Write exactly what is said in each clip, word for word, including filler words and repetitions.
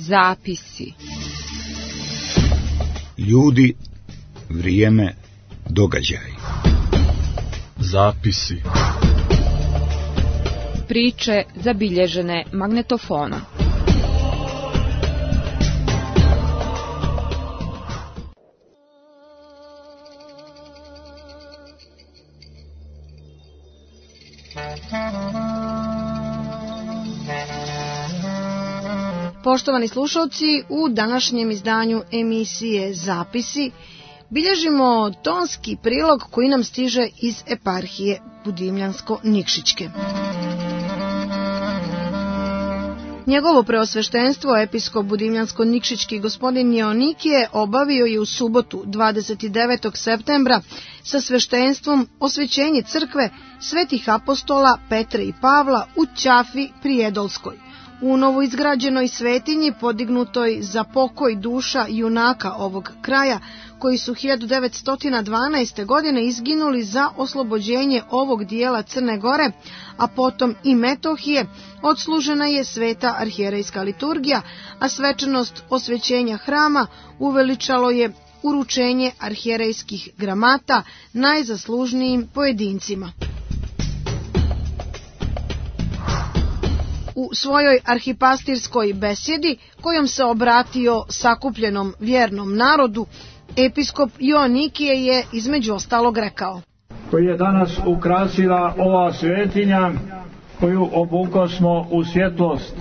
Zapisi. Ljudi, vrijeme, događaj. Zapisi. Priče zabilježene magnetofonom. Poštovani slušalci, u današnjem izdanju emisije Zapisi bilježimo tonski prilog koji nam stiže iz eparhije Budimljansko-Nikšićke. Njegovo preosveštenstvo, episkop Budimljansko-Nikšićki gospodin Joanikije, obavio je u subotu dvadeset devetog septembra sa sveštenstvom osvećenje crkve svetih apostola Petra i Pavla u Ćafi Prijedolskoj, u novoizgrađenoj svetinji podignutoj za pokoj duša junaka ovog kraja, koji su hiljadu devetsto dvanaeste. godine izginuli za oslobođenje ovog dijela Crne Gore, a potom i Metohije. Odslužena je sveta arhijerejska liturgija, a svečanost osvećenja hrama uveličalo je uručenje arhijerejskih gramata najzaslužnijim pojedincima. U svojoj arhipastirskoj besjedi, kojom se obratio sakupljenom vjernom narodu, episkop Joanikije je između ostalog rekao: koji je danas ukrasila ova svetinja, koju obukosmo u svjetlost.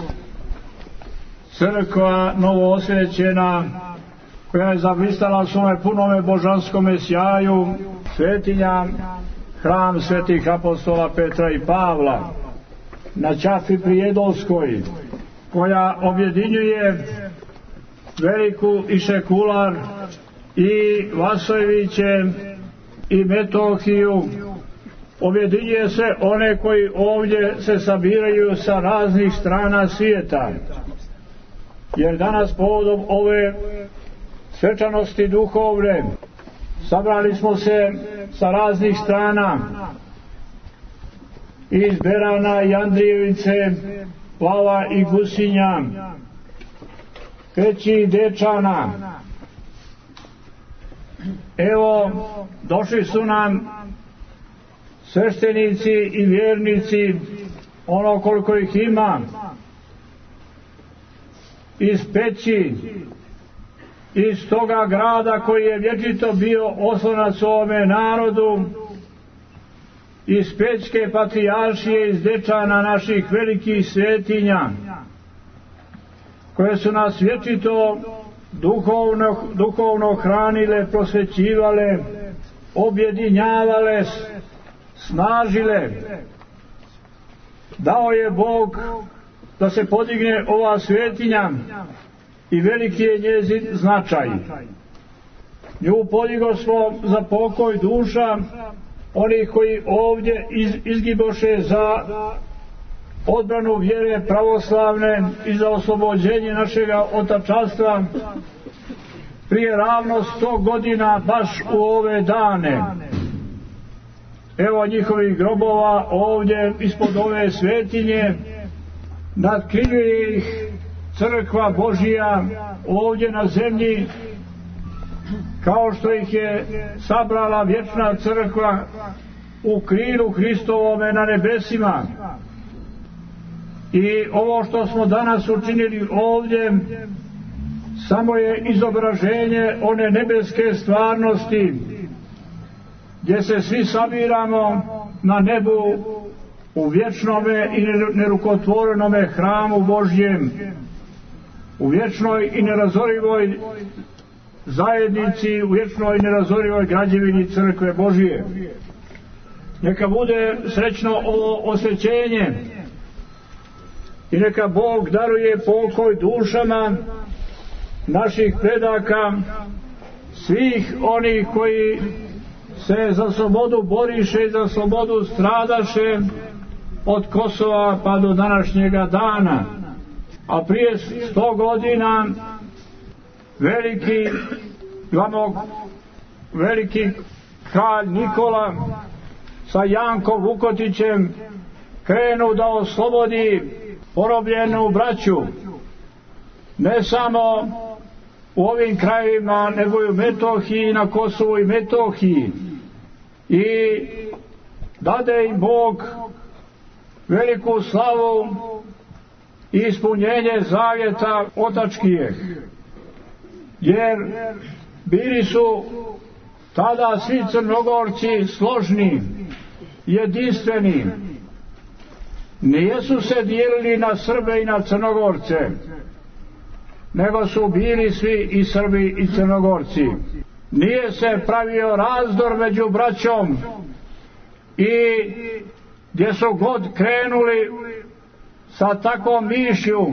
Crkva novoosvećena, koja je zablistala svome punome božanskome sjaju, svetinja, hram svetih apostola Petra i Pavla, na Ćafi Prijedolskoj, koja objedinjuje Veliku i Šekular i Vasojeviće i Metohiju, objedinjuje se one koji ovdje se sabiraju sa raznih strana svijeta, jer danas povodom ove svečanosti duhovne sabrali smo se sa raznih strana, iz Berana i Andrijevice, Plava i Gusinja, Kreći i Dečana. Evo, došli su nam sveštenici i vjernici, ono koliko ih ima, iz Peći, iz toga grada koji je vječito bio oslonac ovome narodu, iz Pećke patrijaršije, iz Dečana, naših velikih svetinja, koje su nas vječito duhovno, duhovno hranile, prosvećivale, objedinjavale, snažile. Dao je Bog da se podigne ova svetinja i veliki je njezin značaj. Nju podigo smo za pokoj duša oni koji ovdje iz, izgiboše za odbranu vjere pravoslavne i za oslobođenje našega otačanstva prije ravno sto godina baš u ove dane. Evo njihovih grobova ovdje ispod ove svetinje, natkriljuje ih crkva Božija ovdje na zemlji, kao što ih je sabrala vječna crkva u krilu Hristovome na nebesima. I ovo što smo danas učinili ovdje samo je izobraženje one nebeske stvarnosti, gdje se svi sabiramo na nebu u vječnome i nerukotvorenome hramu Božjem, u vječnoj i nerazorivoj zajednici, u vječnoj i nerazorivoj građevini crkve Božije. Neka bude srećno ovo osvećenje i neka Bog daruje pokoj dušama naših predaka, svih onih koji se za slobodu boriše i za slobodu stradaše od Kosova pa do današnjega dana. A prije sto godina veliki, imamo veliki kralj Nikola sa Jankom Vukotićem krenu da oslobodi porobljenu braću. ne samo u ovim krajevima, nego i u Metohiji, na Kosovu i Metohiji. I dade im Bog veliku slavu i ispunjenje zavjeta otačkijeg, jer bili su tada svi Crnogorci složni, jedinstveni. Nijesu se dijelili na Srbe i na Crnogorce, nego su bili svi i Srbi i Crnogorci. Nije se pravio razdor među braćom i gdje su god krenuli sa takvom mišlju,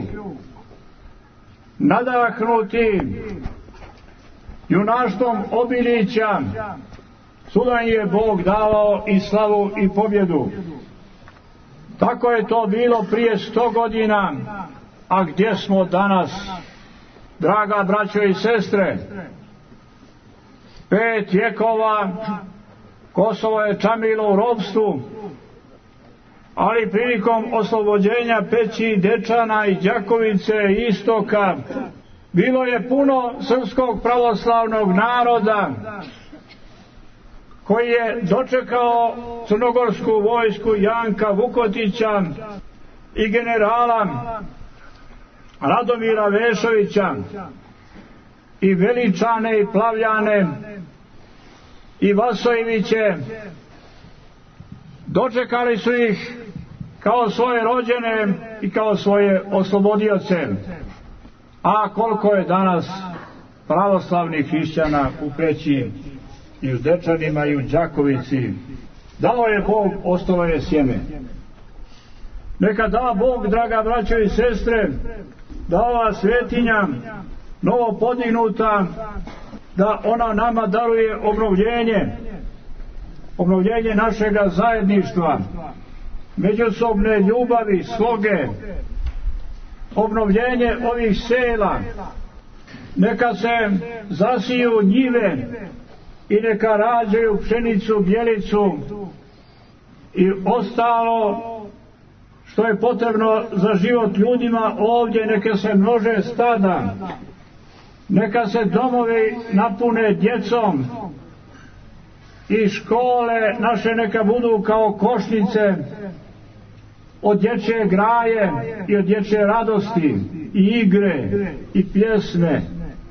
nadahnuti junaštvom Obilića, suda je Bog davao i slavu i pobjedu. Tako je to bilo prije sto godina, a gdje smo danas, draga braćo i sestre? Pet vjekova Kosovo je čamilo u ropstvu, ali prilikom oslobođenja Peći, Dečana i Đakovice i Istoka bilo je puno srpskog pravoslavnog naroda koji je dočekao crnogorsku vojsku Janka Vukotića i generala Radomira Vešovića i Veličane i Plavljane i Vasojeviće. Dočekali su ih kao svoje rođene i kao svoje oslobodioce. A koliko je danas pravoslavnih hrišćana u Peći i u Dečanima i u Đakovici. Dao je Bog, ostalo je sjeme. Neka da Bog, draga braćo i sestre, da ova svetinja novo podignuta, da ona nama daruje obnovljenje, obnovljenje našega zajedništva, međusobne ljubavi, sloge, obnovljenje ovih sela. Neka se zasiju njive i neka rađaju pšenicu, bjelicu i ostalo što je potrebno za život ljudima ovdje. Neka se množe stada, neka se domovi napune djecom i škole naše neka budu kao košnice od dječje graje i od dječje radosti i igre i pjesme.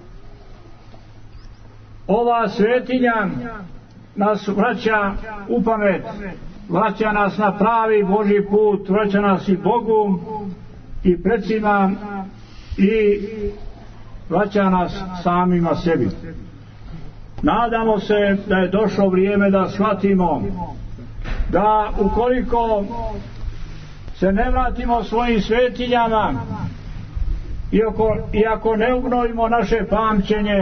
Ova svetinja nas vraća u pamet, vraća nas na pravi Božji put, vraća nas i Bogu i precima i vraća nas samima sebi. Nadamo se da je došlo vrijeme da shvatimo da ukoliko se ne vratimo svojim svetinjama i ako, i ako ne obnovimo naše pamćenje,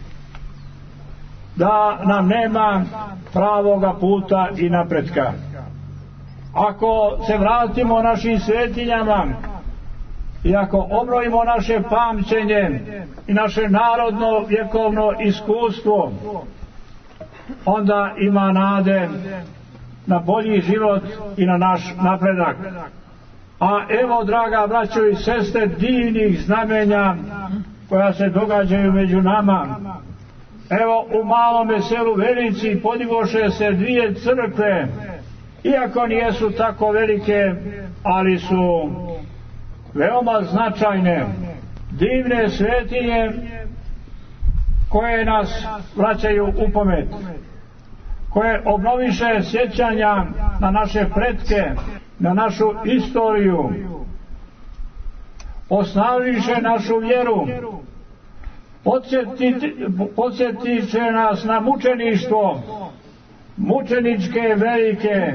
da nam nema pravoga puta i napretka. Ako se vratimo našim svetinjama i ako obnovimo naše pamćenje i naše narodno vjekovno iskustvo, onda ima nade na bolji život i na naš napredak. A evo, draga braćo i sestre, divnih znamenja koja se događaju među nama. Evo, u malome selu Velici podigoše se dvije crkve, iako nijesu tako velike, ali su veoma značajne, divne svetinje koje nas vraćaju u pamet, koje obnoviše sjećanja na naše pretke, na našu istoriju, osnažiše našu vjeru, podsjetiće nas na mučeništvo, mučeničke velike,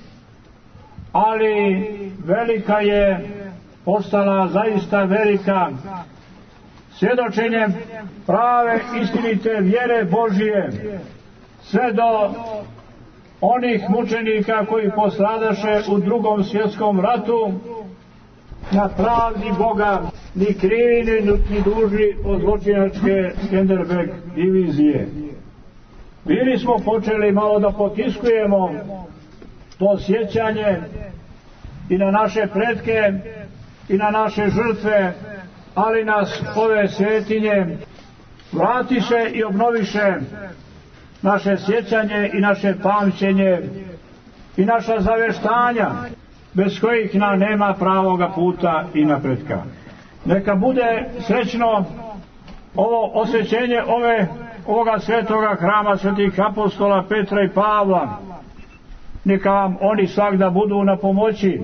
ali velika je postala zaista velika svjedočenjem prave istinite vjere Božije, sve do onih mučenika koji postradaše u Drugom svjetskom ratu na pravdi Boga, ni krivi ni dužni od zločinačke Skenderbeg divizije. Bili smo počeli malo da potiskujemo to sjećanje i na naše pretke i na naše žrtve ali nas ove svetinje vratiše i obnoviše naše sjećanje i naše pamćenje i naša zaveštanja, bez kojih nam nema pravoga puta i napretka. Neka bude srećno ovo osvećenje ove, ovoga svetoga hrama svetih apostola Petra i Pavla. Neka vam oni svakda budu na pomoći.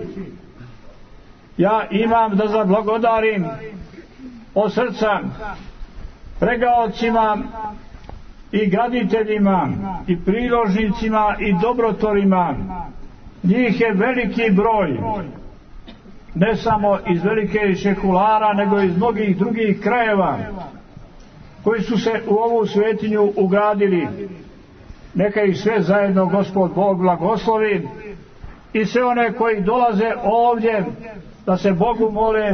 Ja imam da zablagodarim od srca pregaocima i graditeljima i priložnicima i dobrotvorima. Njih je veliki broj, ne samo iz Velike Šekulara, nego iz mnogih drugih krajeva koji su se u ovu svetinju ugradili. Neka ih sve zajedno Gospod Bog blagoslovi i sve one koji dolaze ovdje da se Bogu mole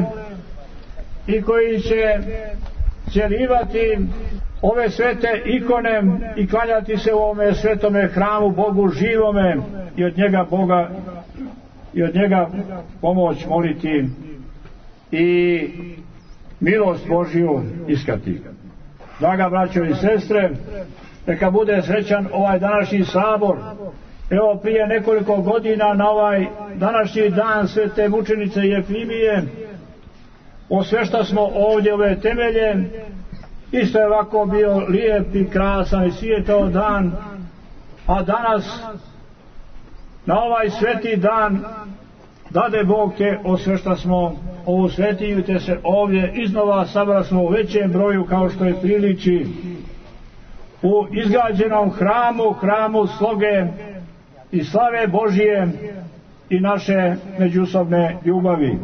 i koji će cijelivati ove svete ikone i klanjati se u ovome svetome hramu Bogu živome i od njega Boga i od njega pomoć moliti i milost Božju iskati. Draga braćo i sestre, neka bude srećan ovaj današnji sabor. Evo, prije nekoliko godina na ovaj današnji dan svete mučenice Jefimije osvešta smo ovdje ove temelje. Isto je ovako bio lijep i krasan i svijetao dan, a danas na ovaj sveti dan dade Bog te osvešta smo ovu svetinju, te se ovdje iznova sabra smo u većem broju kao što je priliči u izgrađenom hramu, hramu sloge i slave Božije i naše međusobne ljubavi.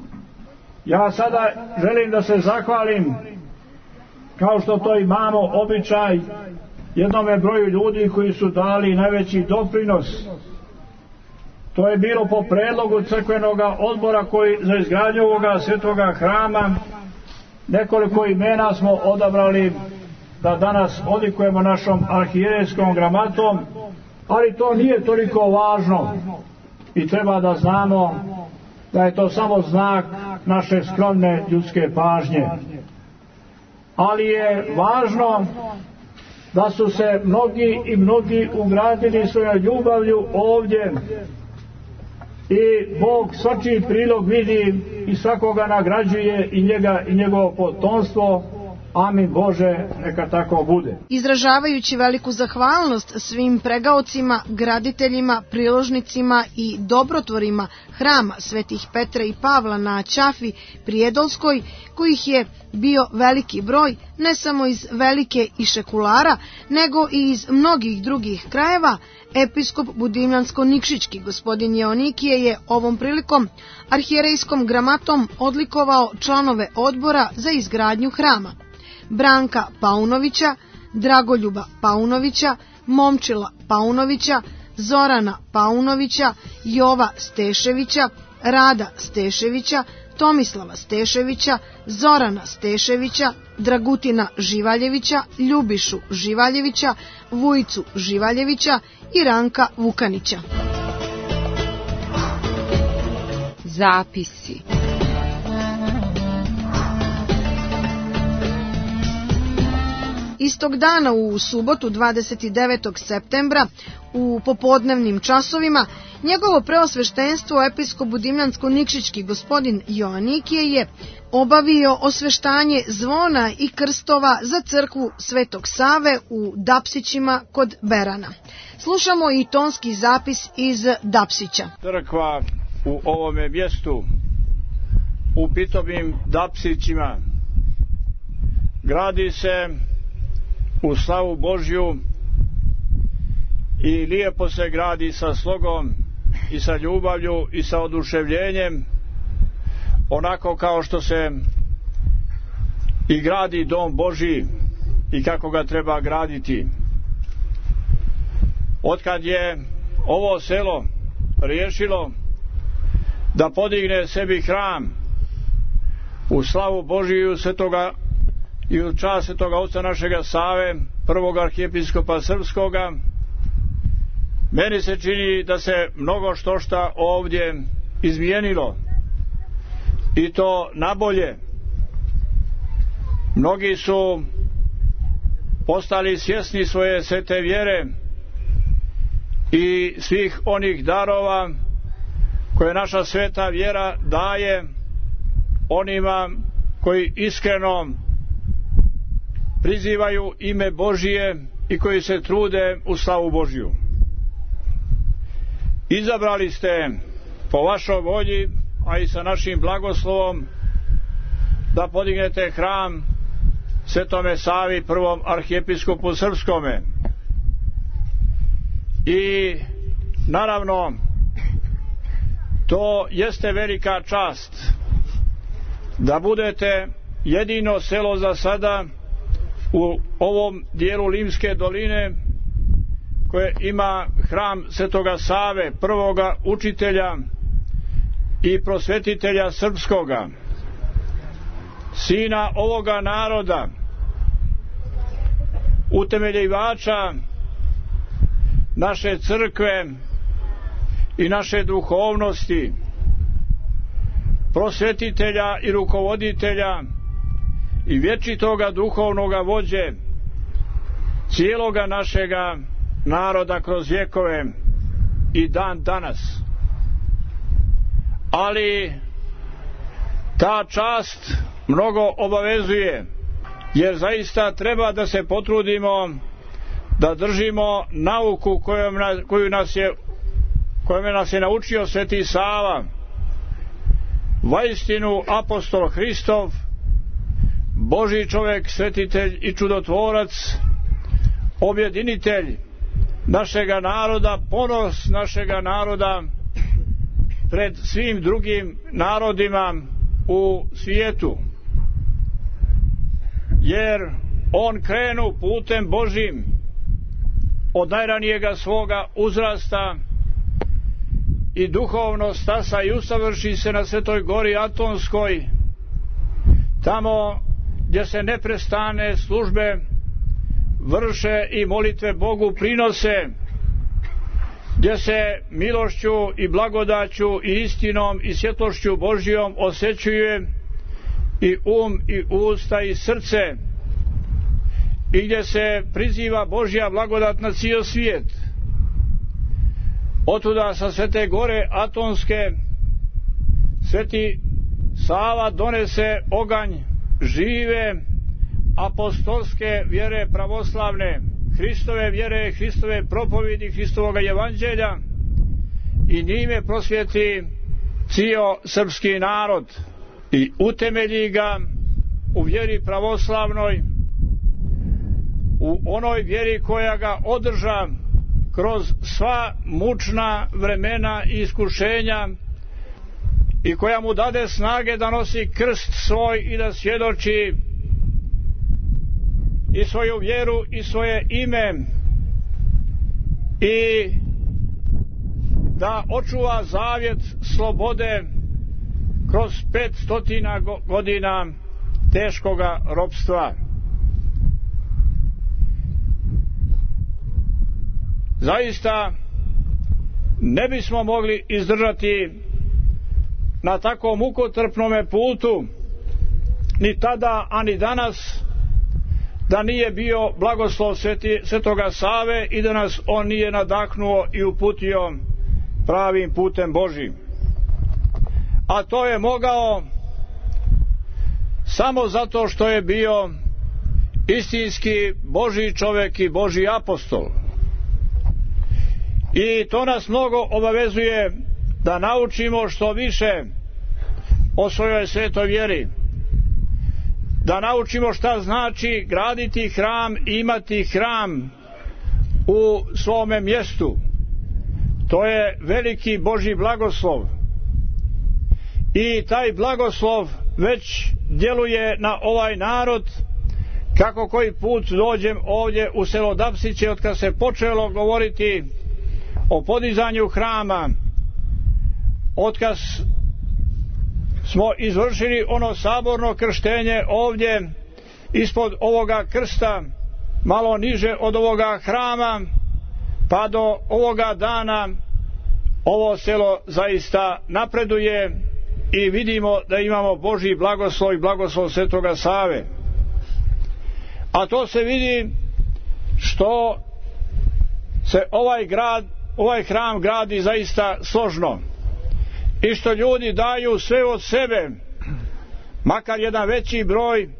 Ja sada želim da se zahvalim, kao što to imamo običaj, jednome broju ljudi koji su dali najveći doprinos. To je bilo po predlogu crkvenog odbora koji za izgradnju ovoga svetoga hrama. Nekoliko imena smo odabrali da danas odlikujemo našom arhijerejskom gramatom, ali to nije toliko važno i treba da znamo da je to samo znak naše skromne ljudske pažnje. Ali je važno da su se mnogi i mnogi ugradili svojom ljubavlju ovdje i Bog svačiji prilog vidi i svakoga nagrađuje, i njega i njegovo potomstvo. Amin Bože, neka tako bude. Izražavajući veliku zahvalnost svim pregaocima, graditeljima, priložnicima i dobrotvorima hrama svetih Petra i Pavla na Ćafi Prijedolskoj, kojih je bio veliki broj, ne samo iz Velike i Šekulara, nego i iz mnogih drugih krajeva, episkop Budimljansko-Nikšićki gospodin Joanikije je ovom prilikom arhijerejskom gramatom odlikovao članove odbora za izgradnju hrama: Branka Paunovića, Dragoljuba Paunovića, Momčila Paunovića, Zorana Paunovića, Jova Steševića, Rada Steševića, Tomislava Steševića, Zorana Steševića, Dragutina Živaljevića, Ljubišu Živaljevića, Vujicu Živaljevića i Ranka Vukanića. Zapisi. Istog dana u subotu dvadeset devetog septembra u popodnevnim časovima njegovo preosveštenstvo episkop Budimljansko-Nikšićki gospodin Joanikije je obavio osveštanje zvona i krstova za crkvu Svetog Save u Dapsićima kod Berana. Slušamo i tonski zapis iz Dapsića. Crkva u ovome mjestu, u pitomim Dapsićima, gradi se u slavu Božju i lijepo se gradi sa slogom i sa ljubavlju i sa oduševljenjem, onako kao što se i gradi dom Božji i kako ga treba graditi. Otkad je ovo selo riješilo da podigne sebi hram u slavu Božiju svetoga i u čast svetoga oca našega Save, prvog arhijepiskopa srpskoga, meni se čini da se mnogo što šta ovdje izmijenilo, i to nabolje. Mnogi su postali svjesni svoje svete vjere i svih onih darova koje naša sveta vjera daje onima koji iskreno prizivaju ime Božije i koji se trude u slavu Božju. Izabrali ste po vašoj volji, a i sa našim blagoslovom, da podignete hram Svetome Savi, prvom arhijepiskopu srpskome. I naravno to jeste velika čast da budete jedino selo za sada u ovom dijelu Limske doline koje ima hram Svetoga Save, prvoga učitelja i prosvetitelja srpskoga, sina ovoga naroda, utemeljivača naše crkve i naše duhovnosti, prosvetitelja i rukovoditelja i vječitoga duhovnoga vođe cijeloga našega naroda kroz vjekove i dan danas. Ali ta čast mnogo obavezuje, jer zaista treba da se potrudimo da držimo nauku kojom, koju nas je, kojom nas je naučio Sveti Sava, vaistinu apostol Hristov, Božji čovjek, svetitelj i čudotvorac, objedinitelj našega naroda, ponos našega naroda pred svim drugim narodima u svijetu, jer on krenu putem Božjim od najranijega svoga uzrasta i duhovno stasa i usavrši se na Svetoj gori Atonskoj, tamo gdje se neprestane službe vrše i molitve Bogu prinose, gdje se milošću i blagodaću i istinom i svjetlošću Božjom osjećuje i um i usta i srce, i gdje se priziva Božja blagodat na cijel svijet. Otuda sa Svete gore Atonske Sveti Sava donese oganj žive apostolske vjere pravoslavne, Hristove vjere, Hristove propovjedi, Hristovoga evanđelja, i njime prosvjeti cijel srpski narod i utemelji ga u vjeri pravoslavnoj, u onoj vjeri koja ga održa kroz sva mučna vremena i iskušenja i koja mu dade snage da nosi krst svoj i da svjedoči i svoju vjeru i svoje ime i da očuva zavjet slobode kroz pet stotina godina teškoga ropstva. Zaista ne bismo mogli izdržati na tako mukotrpnome putu ni tada, a ni danas, da nije bio blagoslov sveti, Svetoga Save i da nas on nije nadahnuo i uputio pravim putem Božjim. A to je mogao samo zato što je bio istinski Božji čovjek i Božji apostol. I to nas mnogo obavezuje da naučimo što više o svojoj svetoj vjeri, da naučimo šta znači graditi hram i imati hram u svome mjestu. To je veliki Božji blagoslov i taj blagoslov već djeluje na ovaj narod. Kako koji put dođem ovdje u selo Dapsiće, od kad se počelo govoriti o podizanju hrama, od kad smo izvršili ono saborno krštenje ovdje ispod ovoga krsta, malo niže od ovoga hrama, pa do ovoga dana ovo selo zaista napreduje i vidimo da imamo Božji blagoslov i blagoslov Svetoga Save. a to se vidi što se ovaj grad, ovaj hram gradi zaista složno i što ljudi daju sve od sebe, makar jedan veći broj,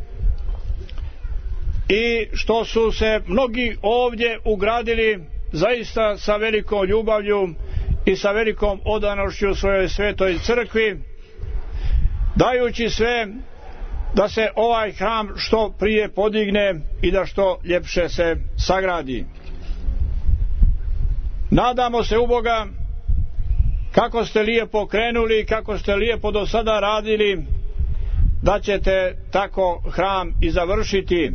i što su se mnogi ovdje ugradili zaista sa velikom ljubavlju i sa velikom odanošću svojoj svetoj crkvi, dajući sve da se ovaj hram što prije podigne i da što ljepše se sagradi. Nadamo se u Boga, kako ste lijepo krenuli, kako ste lijepo do sada radili, da ćete tako hram i završiti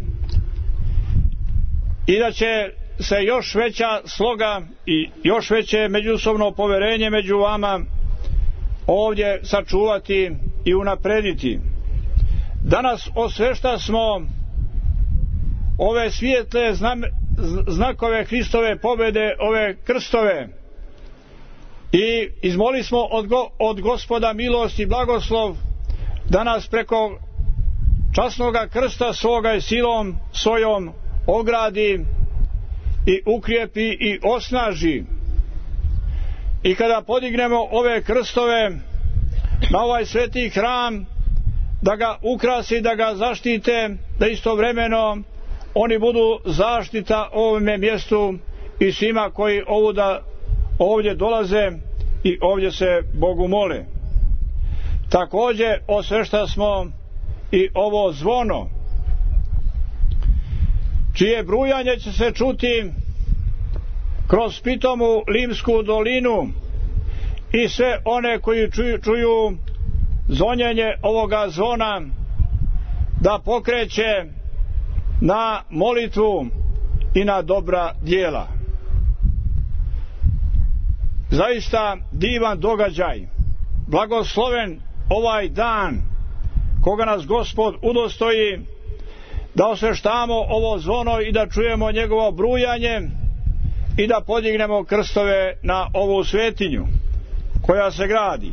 i da će se još veća sloga i još veće međusobno poverenje među vama ovdje sačuvati i unaprediti. Danas osvešta smo ove svijetle znakove Hristove pobjede, ove krstove, i izmoli smo od, go, od Gospoda milost i blagoslov da nas preko časnoga krsta svoga i silom svojom ogradi i ukrijepi i osnaži. I kada podignemo ove krstove na ovaj sveti hram, da ga ukrasi, da ga zaštite, da istovremeno oni budu zaštita ovome mjestu i svima koji ovuda, ovdje dolaze i ovdje se Bogu mole. Također osvešta smo i ovo zvono, čije brujanje će se čuti kroz pitomu Limsku dolinu, i sve one koji čuju, čuju zvonjenje ovoga zvona da pokreće na molitvu i na dobra djela. Zaista divan događaj, blagosloven ovaj dan koga nas Gospod udostoji da osveštamo ovo zvono i da čujemo njegovo brujanje i da podignemo krstove na ovu svetinju koja se gradi.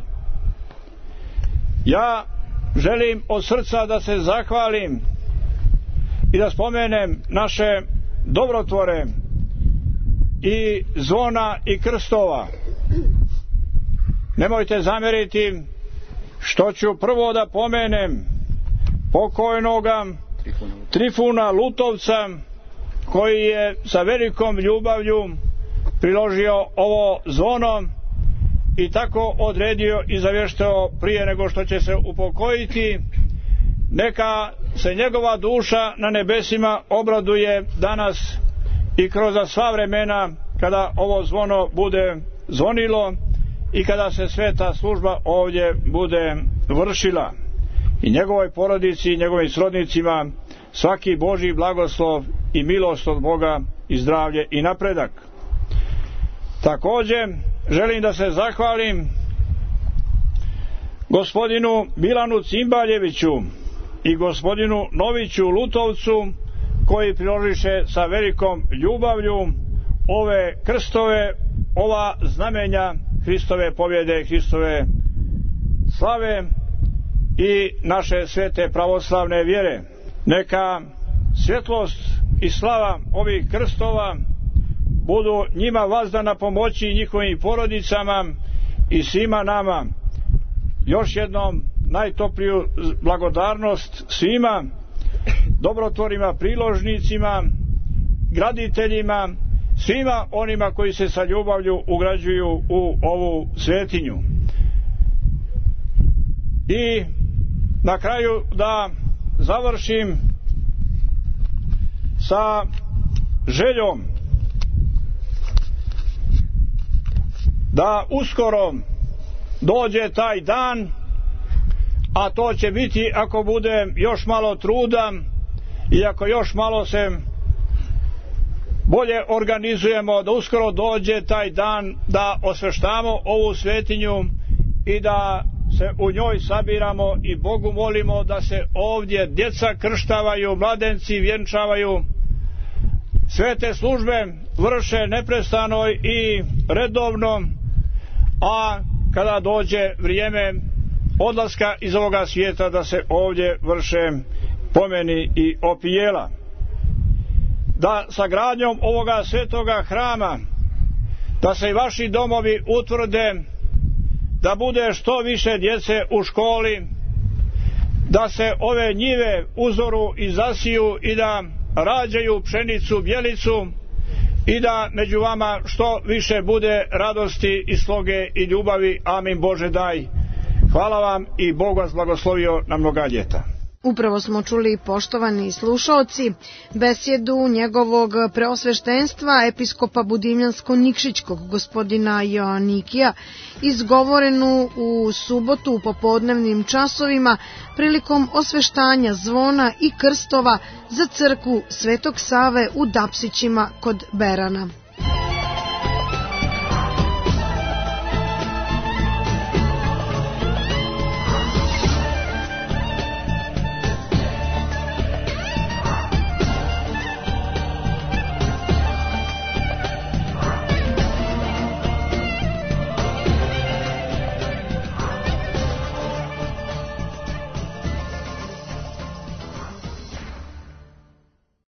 Ja želim od srca da se zahvalim i da spomenem naše dobrotvore i zvona i krstova. Nemojte zamjeriti što ću prvo da pomenem pokojnoga Trifuna Lutovca, koji je sa velikom ljubavlju priložio ovo zvono i tako odredio i zavještao prije nego što će se upokojiti. Neka se njegova duša na nebesima obraduje danas i kroz sva vremena kada ovo zvono bude zvonilo i kada se sveta služba ovdje bude vršila. I njegovoj porodici i njegovim srodnicima svaki Božji blagoslov i milost od Boga i zdravlje i napredak. Također želim da se zahvalim gospodinu Milanu Cimbaljeviću i gospodinu Noviću Lutovcu, koji priložiše sa velikom ljubavlju ove krstove, ova znamenja Hristove pobjede, Hristove slave i naše svete pravoslavne vjere. Neka svjetlost i slava ovih krstova budu njima vazdana pomoći njihovim porodicama i svima nama. Još jednom najtopliju blagodarnost svima dobrotvorima, priložnicima, graditeljima, svima onima koji se sa ljubavlju ugrađuju u ovu svetinju. I na kraju da završim sa željom da uskoro dođe taj dan, a to će biti ako bude još malo truda i ako još malo se bolje organizujemo, da uskoro dođe taj dan da osveštamo ovu svetinju i da se u njoj sabiramo i Bogu molimo da se ovdje djeca krštavaju, mladenci vjenčavaju, svete službe vrše neprestano i redovno, a kada dođe vrijeme odlaska iz ovoga svijeta da se ovdje vrše pomeni i opijela. da sa gradnjom ovoga svetoga hrama, da se i vaši domovi utvrde, da bude što više djece u školi, da se ove njive uzoru i zasiju i da rađaju pšenicu, bjelicu i da među vama što više bude radosti i sloge i ljubavi. Amin Bože daj. Hvala vam i Bog vas blagoslovio na mnoga ljeta. Upravo smo čuli, poštovani slušaoci, besjedu njegovog preosveštenstva episkopa Budimljansko-Nikšićkog gospodina Joanikija, izgovorenu u subotu u popodnevnim časovima prilikom osveštanja zvona i krstova za crkvu Svetog Save u Dapsićima kod Berana.